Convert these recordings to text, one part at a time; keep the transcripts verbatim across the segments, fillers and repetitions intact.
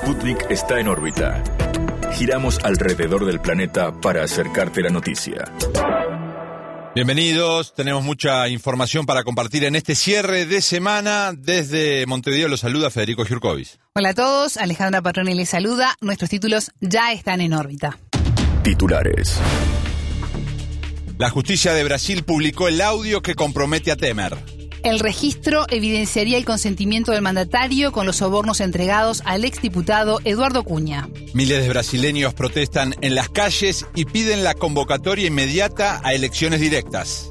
Sputnik está en órbita. Giramos alrededor del planeta para acercarte la noticia. Bienvenidos, tenemos mucha información para compartir en este cierre de semana. Desde Montevideo los saluda Federico Giurkovic. Hola a todos, Alejandra Patroni les saluda. Nuestros títulos ya están en órbita. Titulares. La justicia de Brasil publicó el audio que compromete a Temer. El registro evidenciaría el consentimiento del mandatario con los sobornos entregados al exdiputado Eduardo Cunha. Miles de brasileños protestan en las calles y piden la convocatoria inmediata a elecciones directas.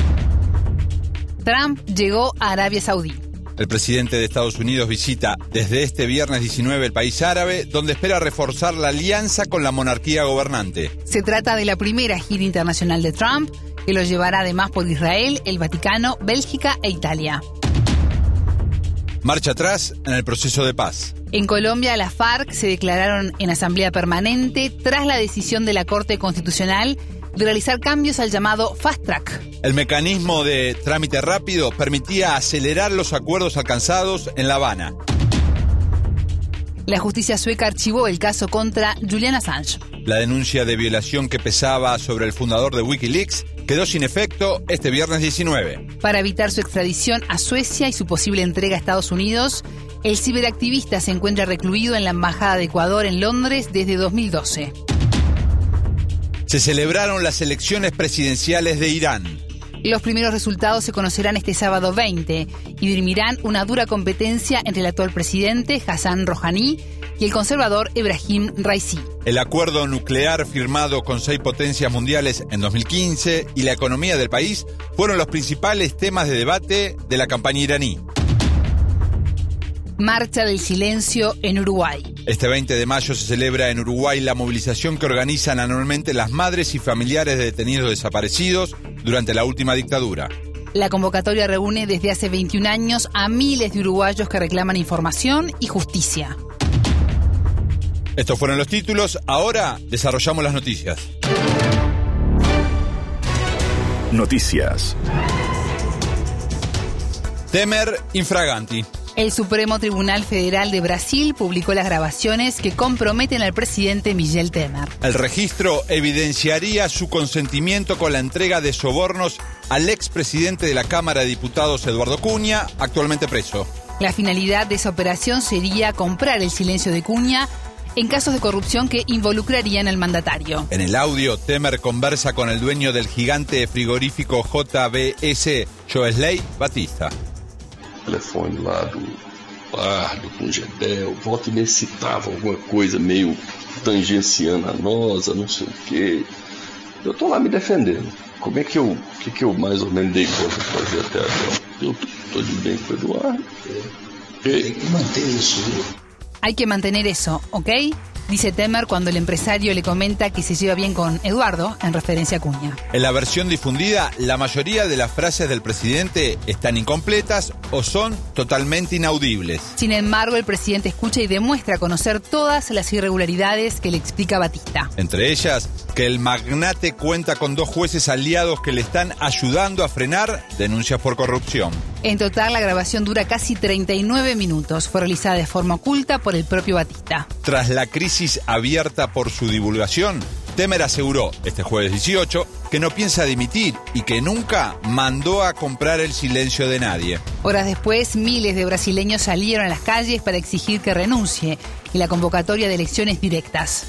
Trump llegó a Arabia Saudí. El presidente de Estados Unidos visita desde este viernes diecinueve el país árabe, donde espera reforzar la alianza con la monarquía gobernante. Se trata de la primera gira internacional de Trump, que lo llevará además por Israel, el Vaticano, Bélgica e Italia. Marcha atrás en el proceso de paz. En Colombia, las FARC se declararon en asamblea permanente tras la decisión de la Corte Constitucional de realizar cambios al llamado Fast Track. El mecanismo de trámite rápido permitía acelerar los acuerdos alcanzados en La Habana. La justicia sueca archivó el caso contra Julian Assange. La denuncia de violación que pesaba sobre el fundador de Wikileaks quedó sin efecto este viernes diecinueve. Para evitar su extradición a Suecia y su posible entrega a Estados Unidos, el ciberactivista se encuentra recluido en la Embajada de Ecuador en Londres desde dos mil doce. Se celebraron las elecciones presidenciales de Irán. Los primeros resultados se conocerán este sábado veinte y dirimirán una dura competencia entre el actual presidente, Hassan Rouhani, y el conservador Ebrahim Raisi. El acuerdo nuclear firmado con seis potencias mundiales en dos mil quince y la economía del país fueron los principales temas de debate de la campaña iraní. Marcha del silencio en Uruguay. Este veinte de mayo se celebra en Uruguay la movilización que organizan anualmente las madres y familiares de detenidos desaparecidos durante la última dictadura. La convocatoria reúne desde hace veintiún años a miles de uruguayos que reclaman información y justicia. Estos fueron los títulos, ahora desarrollamos las noticias. Noticias. Temer infraganti. El Supremo Tribunal Federal de Brasil publicó las grabaciones que comprometen al presidente Michel Temer. El registro evidenciaría su consentimiento con la entrega de sobornos al expresidente de la Cámara de Diputados, Eduardo Cunha, actualmente preso. La finalidad de esa operación sería comprar el silencio de Cunha en casos de corrupción que involucrarían al mandatario. En el audio, Temer conversa con el dueño del gigante frigorífico J B S, Joesley Batista. Telefone lá do Pardo com Gedel, volta e meia citava alguma coisa meio tangenciana a nós, não sei o quê. Eu tô lá me defendendo. Como é que eu, que que eu mais ou menos dei conta de fazer até agora? Eu tô, tô de bem com o Eduardo. Tem que manter isso. Hay que mantener eso, ¿ok? Dice Temer cuando el empresario le comenta que se lleva bien con Eduardo, en referencia a Cunha. En la versión difundida, la mayoría de las frases del presidente están incompletas o son totalmente inaudibles. Sin embargo, el presidente escucha y demuestra conocer todas las irregularidades que le explica Batista. Entre ellas, que el magnate cuenta con dos jueces aliados que le están ayudando a frenar denuncias por corrupción. En total, la grabación dura casi treinta y nueve minutos. Fue realizada de forma oculta por el propio Batista. Tras la crisis abierta por su divulgación, Temer aseguró este jueves dieciocho que no piensa dimitir y que nunca mandó a comprar el silencio de nadie. Horas después, miles de brasileños salieron a las calles para exigir que renuncie y la convocatoria de elecciones directas.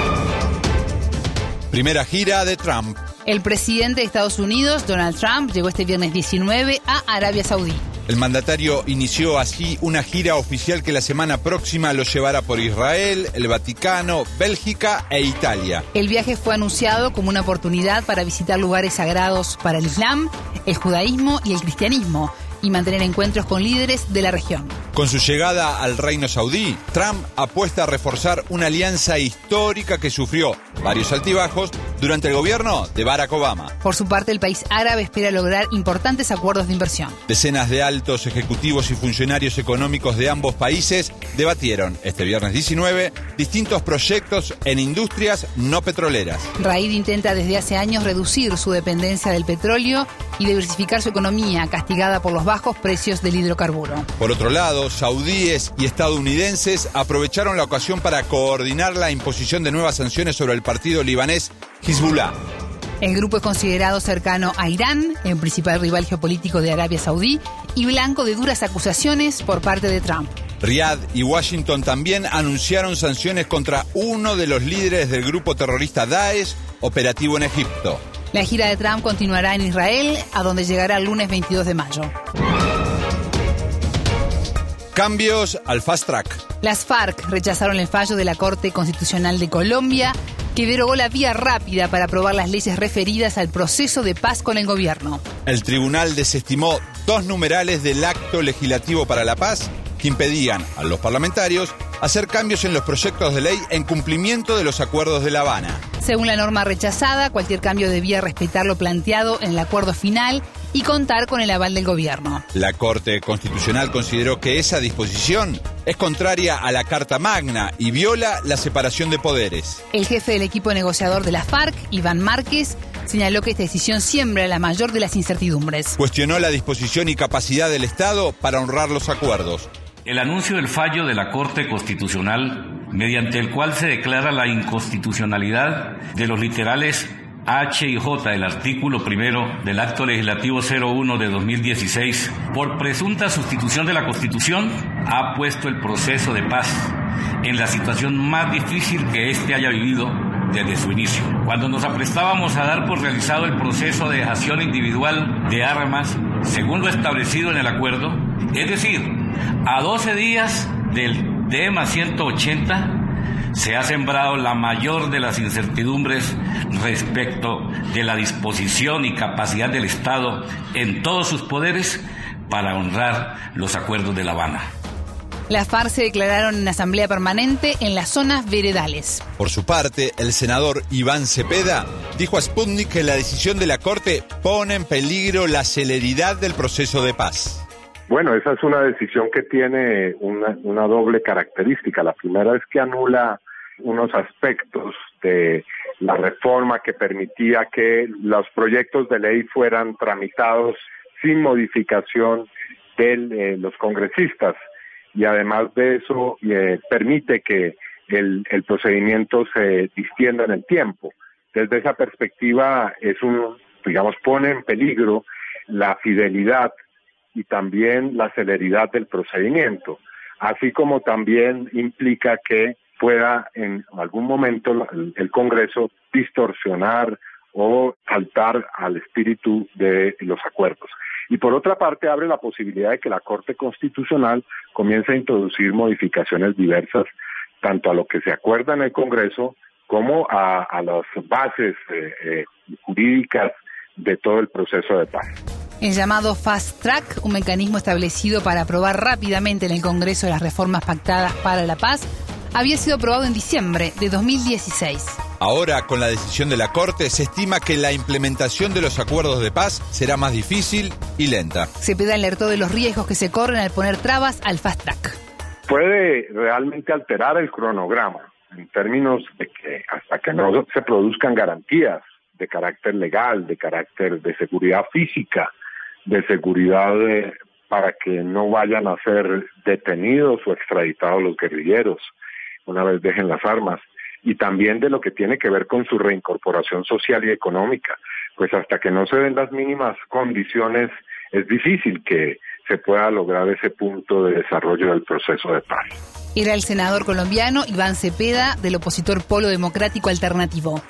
Primera gira de Trump. El presidente de Estados Unidos, Donald Trump, llegó este viernes diecinueve a Arabia Saudí. El mandatario inició así una gira oficial que la semana próxima lo llevará por Israel, el Vaticano, Bélgica e Italia. El viaje fue anunciado como una oportunidad para visitar lugares sagrados para el Islam, el judaísmo y el cristianismo, y mantener encuentros con líderes de la región. Con su llegada al reino saudí, Trump apuesta a reforzar una alianza histórica que sufrió varios altibajos durante el gobierno de Barack Obama. Por su parte, el país árabe espera lograr importantes acuerdos de inversión. Decenas de altos ejecutivos y funcionarios económicos de ambos países debatieron este viernes diecinueve distintos proyectos en industrias no petroleras. Raid intenta desde hace años reducir su dependencia del petróleo y diversificar su economía, castigada por los bajos precios del hidrocarburo. Por otro lado, Aliados saudíes y estadounidenses aprovecharon la ocasión para coordinar la imposición de nuevas sanciones sobre el partido libanés Hezbollah. El grupo es considerado cercano a Irán, el principal rival geopolítico de Arabia Saudí, y blanco de duras acusaciones por parte de Trump. Riad y Washington también anunciaron sanciones contra uno de los líderes del grupo terrorista Daesh, operativo en Egipto. La gira de Trump continuará en Israel, a donde llegará el lunes veintidós de mayo. Cambios al Fast Track. Las FARC rechazaron el fallo de la Corte Constitucional de Colombia, que derogó la vía rápida para aprobar las leyes referidas al proceso de paz con el gobierno. El tribunal desestimó dos numerales del Acto Legislativo para la Paz que impedían a los parlamentarios hacer cambios en los proyectos de ley en cumplimiento de los acuerdos de La Habana. Según la norma rechazada, cualquier cambio debía respetar lo planteado en el acuerdo final y contar con el aval del gobierno. La Corte Constitucional consideró que esa disposición es contraria a la Carta Magna y viola la separación de poderes. El jefe del equipo negociador de la FARC, Iván Márquez, señaló que esta decisión siembra la mayor de las incertidumbres. Cuestionó la disposición y capacidad del Estado para honrar los acuerdos. El anuncio del fallo de la Corte Constitucional, mediante el cual se declara la inconstitucionalidad de los literales H y J del artículo primero del Acto Legislativo cero uno de dos mil dieciséis por presunta sustitución de la Constitución, ha puesto el proceso de paz en la situación más difícil que éste haya vivido desde su inicio. Cuando nos aprestábamos a dar por realizado el proceso de dejación individual de armas, según lo establecido en el acuerdo, es decir, a doce días del D E M A ciento ochenta, se ha sembrado la mayor de las incertidumbres respecto de la disposición y capacidad del Estado en todos sus poderes para honrar los acuerdos de La Habana. Las FARC se declararon en asamblea permanente en las zonas veredales. Por su parte, el senador Iván Cepeda dijo a Sputnik que la decisión de la Corte pone en peligro la celeridad del proceso de paz. Bueno, esa es una decisión que tiene una, una doble característica. La primera es que anula unos aspectos de la reforma que permitía que los proyectos de ley fueran tramitados sin modificación de eh, los congresistas. Y además de eso, eh, permite que el, el procedimiento se distienda en el tiempo. Desde esa perspectiva, es un, digamos, pone en peligro la fidelidad y también la celeridad del procedimiento, así como también implica que pueda en algún momento el, el Congreso distorsionar o faltar al espíritu de los acuerdos. Y por otra parte abre la posibilidad de que la Corte Constitucional comience a introducir modificaciones diversas, tanto a lo que se acuerda en el Congreso como a, a las bases eh, eh, jurídicas de todo el proceso de paz. El llamado Fast Track, un mecanismo establecido para aprobar rápidamente en el Congreso las reformas pactadas para la paz, había sido aprobado en diciembre de dos mil dieciséis. Ahora, con la decisión de la Corte, se estima que la implementación de los acuerdos de paz será más difícil y lenta. Cepeda alertó de los riesgos que se corren al poner trabas al Fast Track. Puede realmente alterar el cronograma en términos de que hasta que no se produzcan garantías de carácter legal, de carácter de seguridad física, de seguridad de, para que no vayan a ser detenidos o extraditados los guerrilleros una vez dejen las armas, y también de lo que tiene que ver con su reincorporación social y económica. Pues hasta que no se den las mínimas condiciones, es difícil que se pueda lograr ese punto de desarrollo del proceso de paz. Era el senador colombiano Iván Cepeda, del opositor Polo Democrático Alternativo.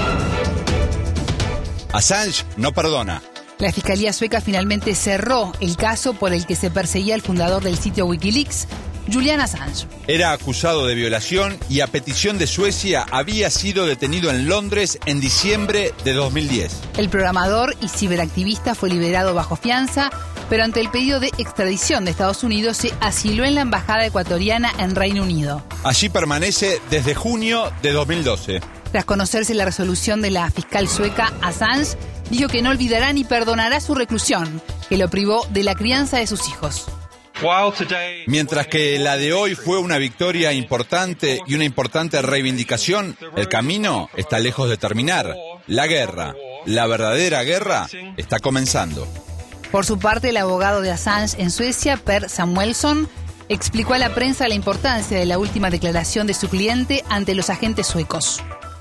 Assange no perdona. La Fiscalía sueca finalmente cerró el caso por el que se perseguía al fundador del sitio Wikileaks, Julian Assange. Era acusado de violación y a petición de Suecia había sido detenido en Londres en diciembre de dos mil diez. El programador y ciberactivista fue liberado bajo fianza, pero ante el pedido de extradición de Estados Unidos se asiló en la embajada ecuatoriana en Reino Unido. Allí permanece desde junio de dos mil doce. Tras conocerse la resolución de la fiscal sueca, Assange dijo que no olvidará ni perdonará su reclusión, que lo privó de la crianza de sus hijos. Mientras que la de hoy fue una victoria importante y una importante reivindicación, el camino está lejos de terminar. La guerra, la verdadera guerra, está comenzando. Por su parte, el abogado de Assange en Suecia, Per Samuelsson, explicó a la prensa la importancia de la última declaración de su cliente ante los agentes suecos.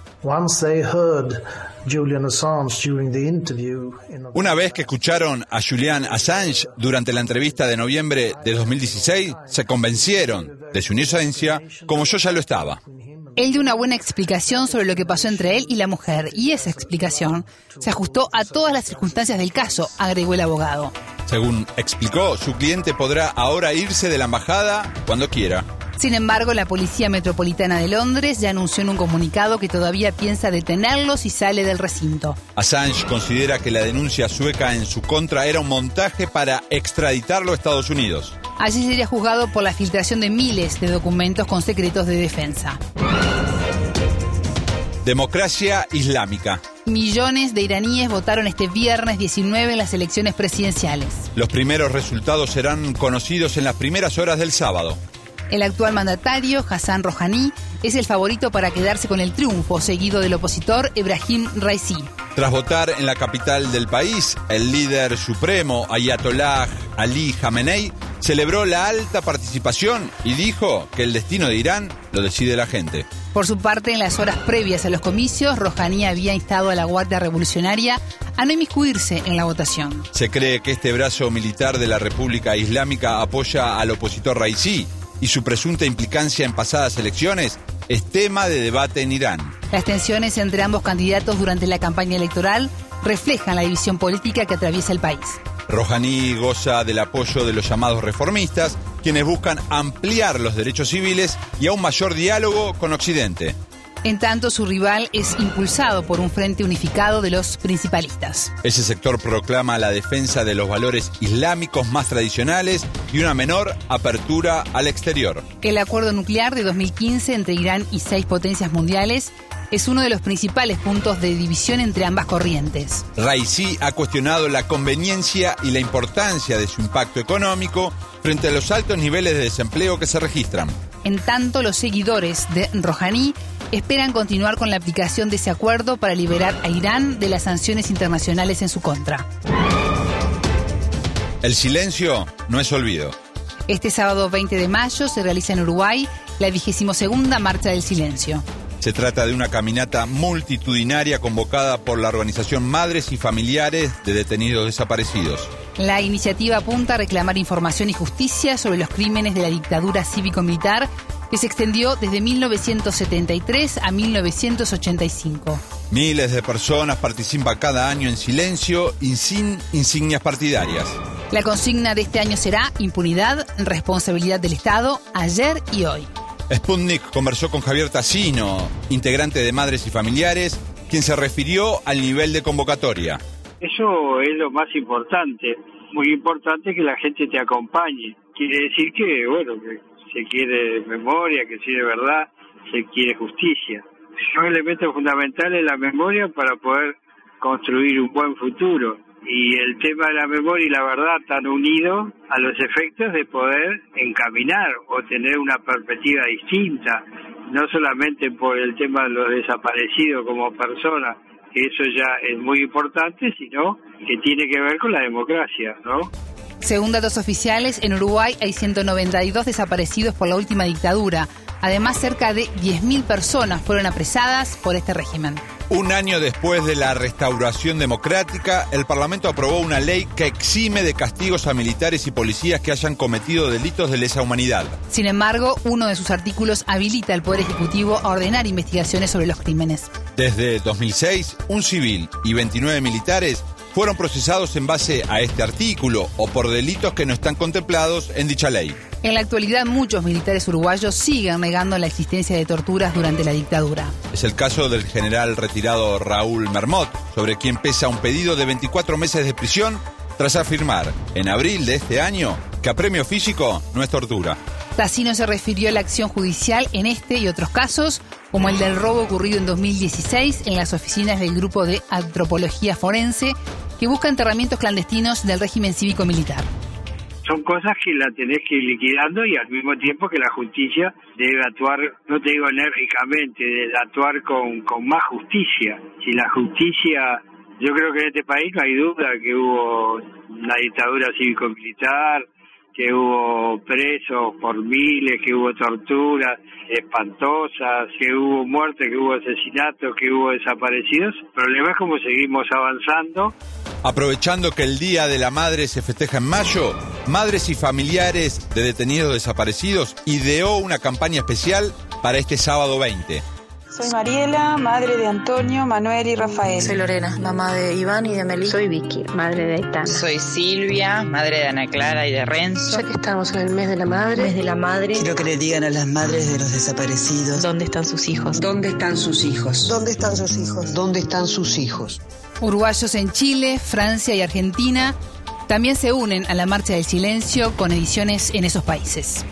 Una vez que escucharon a Julian Assange durante la entrevista de noviembre de dos mil dieciséis, se convencieron de su inocencia, como yo ya lo estaba. Él dio una buena explicación sobre lo que pasó entre él y la mujer, y esa explicación se ajustó a todas las circunstancias del caso, agregó el abogado. Según explicó, su cliente podrá ahora irse de la embajada cuando quiera. Sin embargo, la Policía Metropolitana de Londres ya anunció en un comunicado que todavía piensa detenerlo si sale del recinto. Assange considera que la denuncia sueca en su contra era un montaje para extraditarlo a Estados Unidos. Allí sería juzgado por la filtración de miles de documentos con secretos de defensa. Democracia islámica. Millones de iraníes votaron este viernes diecinueve en las elecciones presidenciales. Los primeros resultados serán conocidos en las primeras horas del sábado. El actual mandatario, Hassan Rouhani, es el favorito para quedarse con el triunfo, seguido del opositor Ebrahim Raisi. Tras votar en la capital del país, el líder supremo, Ayatollah Ali Khamenei, celebró la alta participación y dijo que el destino de Irán lo decide la gente. Por su parte, en las horas previas a los comicios, Rouhani había instado a la Guardia Revolucionaria a no inmiscuirse en la votación. Se cree que este brazo militar de la República Islámica apoya al opositor Raisi, y su presunta implicancia en pasadas elecciones es tema de debate en Irán. Las tensiones entre ambos candidatos durante la campaña electoral reflejan la división política que atraviesa el país. Rouhani goza del apoyo de los llamados reformistas, quienes buscan ampliar los derechos civiles y a un mayor diálogo con Occidente. En tanto, su rival es impulsado por un frente unificado de los principalistas. Ese sector proclama la defensa de los valores islámicos más tradicionales y una menor apertura al exterior. El acuerdo nuclear de dos mil quince entre Irán y seis potencias mundiales es uno de los principales puntos de división entre ambas corrientes. Raisi ha cuestionado la conveniencia y la importancia de su impacto económico frente a los altos niveles de desempleo que se registran. En tanto, los seguidores de Rouhani esperan continuar con la aplicación de ese acuerdo para liberar a Irán de las sanciones internacionales en su contra. El silencio no es olvido. Este sábado veinte de mayo se realiza en Uruguay la vigésimo segunda Marcha del Silencio. Se trata de una caminata multitudinaria convocada por la organización Madres y Familiares de Detenidos Desaparecidos. La iniciativa apunta a reclamar información y justicia sobre los crímenes de la dictadura cívico-militar que se extendió desde mil novecientos setenta y tres a mil novecientos ochenta y cinco. Miles de personas participan cada año en silencio y sin insignias partidarias. La consigna de este año será impunidad, responsabilidad del Estado, ayer y hoy. Sputnik conversó con Javier Tassino, integrante de Madres y Familiares, quien se refirió al nivel de convocatoria. Eso es lo más importante, muy importante que la gente te acompañe. Quiere decir que, bueno, que se quiere memoria, que si de verdad se quiere justicia. Un elemento fundamental es la memoria para poder construir un buen futuro. Y el tema de la memoria y la verdad están unidos a los efectos de poder encaminar o tener una perspectiva distinta, no solamente por el tema de los desaparecidos como personas, que eso ya es muy importante, sino que tiene que ver con la democracia, ¿no? Según datos oficiales, en Uruguay hay ciento noventa y dos desaparecidos por la última dictadura. Además, cerca de diez mil personas fueron apresadas por este régimen. Un año después de la restauración democrática, el Parlamento aprobó una ley que exime de castigos a militares y policías que hayan cometido delitos de lesa humanidad. Sin embargo, uno de sus artículos habilita al Poder Ejecutivo a ordenar investigaciones sobre los crímenes. Desde dos mil seis, un civil y veintinueve militares fueron procesados en base a este artículo o por delitos que no están contemplados en dicha ley. En la actualidad, muchos militares uruguayos siguen negando la existencia de torturas durante la dictadura. Es el caso del general retirado Raúl Mermot, sobre quien pesa un pedido de veinticuatro meses de prisión tras afirmar, en abril de este año, que apremio físico no es tortura. Tassino se refirió a la acción judicial en este y otros casos, como el del robo ocurrido en dos mil dieciséis en las oficinas del Grupo de Antropología Forense, que busca enterramientos clandestinos del régimen cívico-militar. Son cosas que la tenés que ir liquidando y al mismo tiempo que la justicia debe actuar, no te digo enérgicamente, debe actuar con, con más justicia. Si la justicia, yo creo que en este país no hay duda que hubo una dictadura cívico-militar, que hubo presos por miles, que hubo torturas espantosas, que hubo muertes, que hubo asesinatos, que hubo desaparecidos. El problema es cómo seguimos avanzando. Aprovechando que el Día de la Madre se festeja en mayo, madres y familiares de detenidos desaparecidos ideó una campaña especial para este sábado veinte. Soy Mariela, madre de Antonio, Manuel y Rafael. Soy Lorena, mamá de Iván y de Amelie. Soy Vicky, madre de Aitana. Soy Silvia, madre de Ana Clara y de Renzo. Ya que estamos en el mes de la madre, mes de la madre, quiero que le digan a las madres de los desaparecidos. ¿Dónde están sus hijos? ¿Dónde están sus hijos? ¿Dónde están sus hijos? ¿Dónde están sus hijos? Uruguayos en Chile, Francia y Argentina también se unen a la Marcha del Silencio con ediciones en esos países.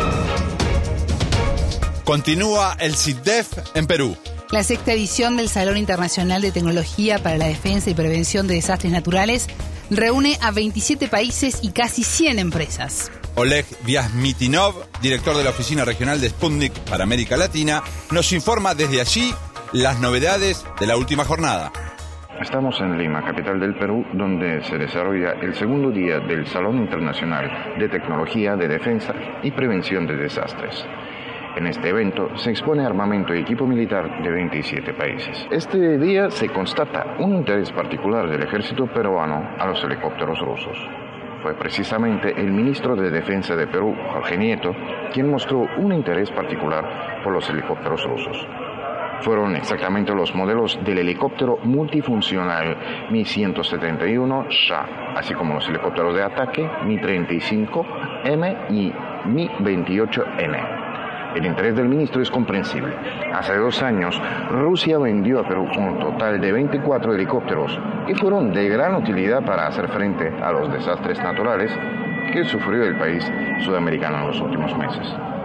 Continúa el SIGDEF en Perú. La sexta edición del Salón Internacional de Tecnología para la Defensa y Prevención de Desastres Naturales reúne a veintisiete países y casi cien empresas. Oleg Vyazmitinov, director de la Oficina Regional de Sputnik para América Latina, nos informa desde allí las novedades de la última jornada. Estamos en Lima, capital del Perú, donde se desarrolla el segundo día del Salón Internacional de Tecnología de Defensa y Prevención de Desastres. En este evento se expone armamento y equipo militar de veintisiete países. Este día se constata un interés particular del ejército peruano a los helicópteros rusos. Fue precisamente el ministro de Defensa de Perú, Jorge Nieto, quien mostró un interés particular por los helicópteros rusos. Fueron exactamente los modelos del helicóptero multifuncional Mi ciento setenta y uno Shah, así como los helicópteros de ataque Mi treinta y cinco M y Mi veintiocho N. El interés del ministro es comprensible. Hace dos años, Rusia vendió a Perú un total de veinticuatro helicópteros que fueron de gran utilidad para hacer frente a los desastres naturales que sufrió el país sudamericano en los últimos meses.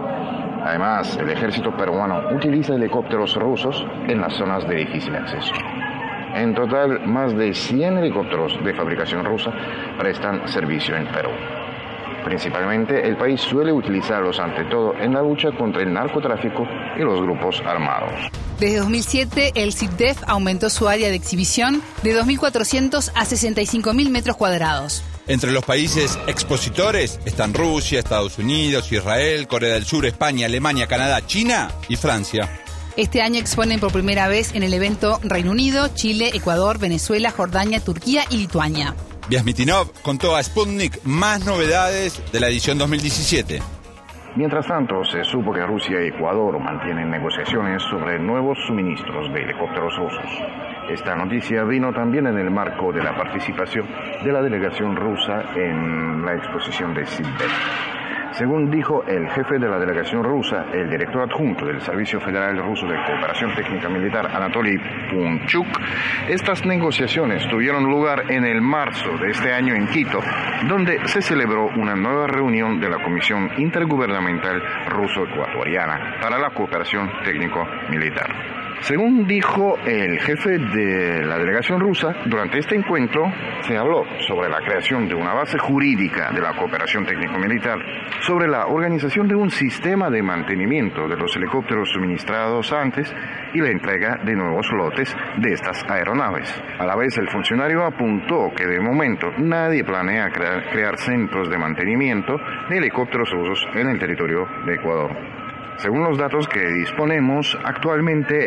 Además, el ejército peruano utiliza helicópteros rusos en las zonas de difícil acceso. En total, más de cien helicópteros de fabricación rusa prestan servicio en Perú. Principalmente, el país suele utilizarlos ante todo en la lucha contra el narcotráfico y los grupos armados. Desde dos mil siete, el SIGDEF aumentó su área de exhibición de dos mil cuatrocientos a sesenta y cinco mil metros cuadrados. Entre los países expositores están Rusia, Estados Unidos, Israel, Corea del Sur, España, Alemania, Canadá, China y Francia. Este año exponen por primera vez en el evento Reino Unido, Chile, Ecuador, Venezuela, Jordania, Turquía y Lituania. Vyazmitinov contó a Sputnik más novedades de la edición dos mil diecisiete. Mientras tanto, se supo que Rusia y Ecuador mantienen negociaciones sobre nuevos suministros de helicópteros rusos. Esta noticia vino también en el marco de la participación de la delegación rusa en la exposición de SIGDEF. Según dijo el jefe de la delegación rusa, el director adjunto del Servicio Federal Ruso de Cooperación Técnica Militar, Anatoly Punchuk, estas negociaciones tuvieron lugar en el marzo de este año en Quito, donde se celebró una nueva reunión de la Comisión Intergubernamental Ruso-Ecuatoriana para la Cooperación Técnico-Militar. Según dijo el jefe de la delegación rusa, durante este encuentro se habló sobre la creación de una base jurídica de la cooperación técnico-militar, sobre la organización de un sistema de mantenimiento de los helicópteros suministrados antes y la entrega de nuevos lotes de estas aeronaves. A la vez, el funcionario apuntó que de momento nadie planea crear, crear centros de mantenimiento de helicópteros rusos en el territorio de Ecuador. Según los datos que disponemos, actualmente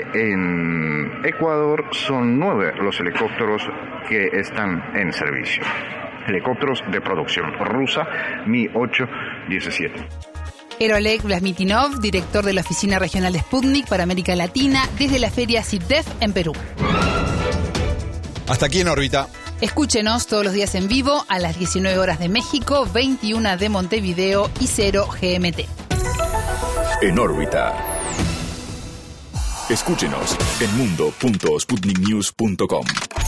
en Ecuador son nueve los helicópteros que están en servicio. Helicópteros de producción rusa Mi ochocientos diecisiete. Era Oleg Vyazmitinov, director de la Oficina Regional de Sputnik para América Latina, desde la Feria SIGDEF en Perú. Hasta aquí en órbita. Escúchenos todos los días en vivo a las diecinueve horas de México, veintiuna de Montevideo y cero G M T. En órbita. Escúchenos en mundo punto sputnik news punto com.